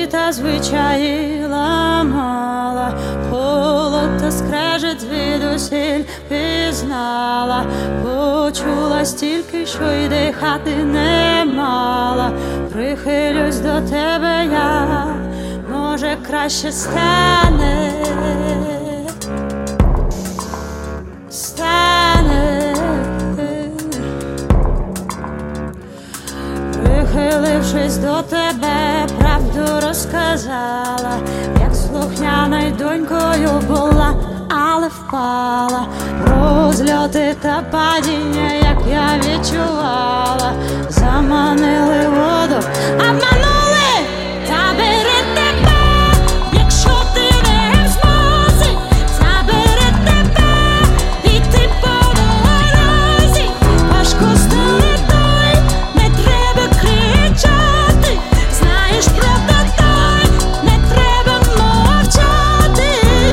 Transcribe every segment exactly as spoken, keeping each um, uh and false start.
звички та звичаї ламала, холод та скрежет звідусіль пізнала, почула стільки, що й дихати не мала. Прихилюсь до тебе я, може краще стане, стане. Прихилившись до тебе, правду розказала, як слухняною донькою була, але впала. Розльоти та падіння, як я відчувала, заманили воду, обманули, та бери тебе, якщо ти не в змозі, забери тебе, піти по дорозі, важко стане той, не треба кричати, знаєш, правда той, не треба мовчати.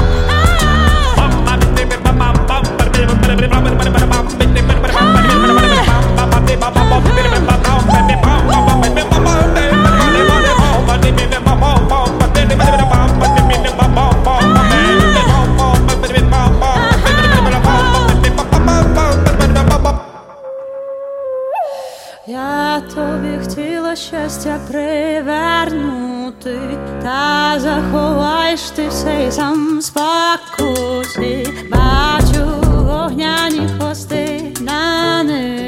Я тобі хотіла щастя привернути, та заховаєш ти все й сам спокусі. Бачу вогняні хвости на них.